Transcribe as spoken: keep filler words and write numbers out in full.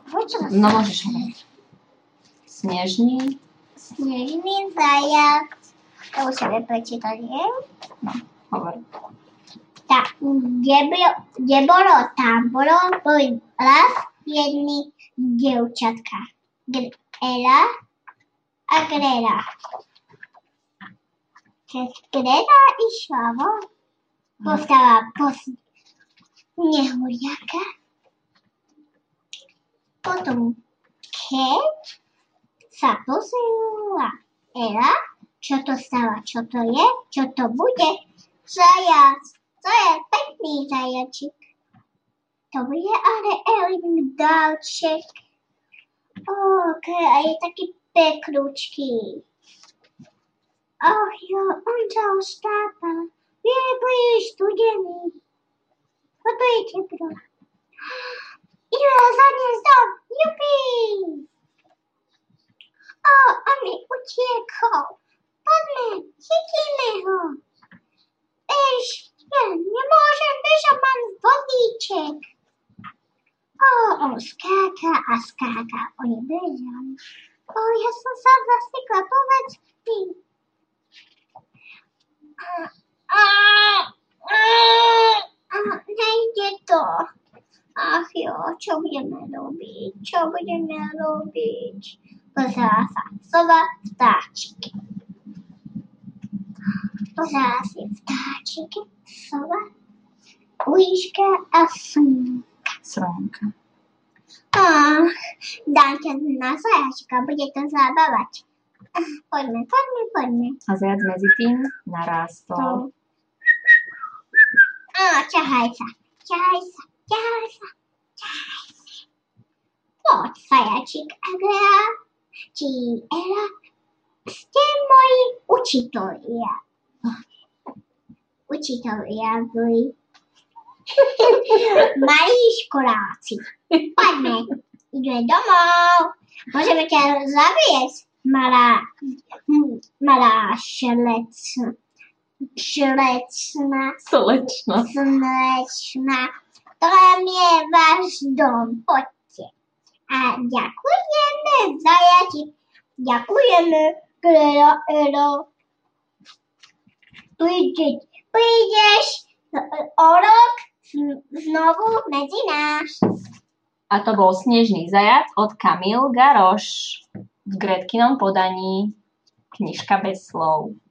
No môžeš hovoriť. Snežný. Snežný zajac. To už sa vie prečítať, nie? No, hovor. Tak, kde, bylo, kde bolo, tam bolo, boli raz jedny dievčatka. Ela a Grela. Keď Grela išla von, postala pos nehuriaka. Potom, keď sa pozrela Ela, čo to stala, čo to je, čo to bude, zajac. To je pekný zajačik. To bude ale Elin dáček. Ok, a je taký pekručký. Och jo, on sa ostápa. Je príliš studený. Toto je teplo. Ideme zaniesť dom. Jupi! O, on mi utiekol. Poďme, chytíme ho. Eš, ja nemôžem bežať, mám vodíček. O, on skáka a skáka. Oni bežali. O, ja som sa zasekla, povedz mi. A, a, a, a, nejde to. Ach jo, čo budeme robiť? Čo budeme robiť? Pozerá sa sova, vtáčik. Pozerá si vtáčik, sova, uliška a slnka. Slnka. Ach, dám ťa na zajačka, bude to zabávať. Poďme, poďme, poďme. A zajac medzi tým narástol. Á, ťahaj sa, ťahaj sa, ťahaj sa, ťahaj sa. Poď, zajačik a Grela, či Ela, ste moji učitelia. Učitelia vy. Malí školáci. Poďme, ideme domov. Môžeme ťa zaviesť, malá, malá šlec, šlecna, Slečna. slečna. Tam je váš dom, poďte. A ďakujeme, zajačik. Ďakujeme, Grela, Elo. Prídeš, prídeš o rok znovu medzi nás. A to bol Snežný zajac od Camille Garoš v Gretkinom podaní. Knižka bez slov.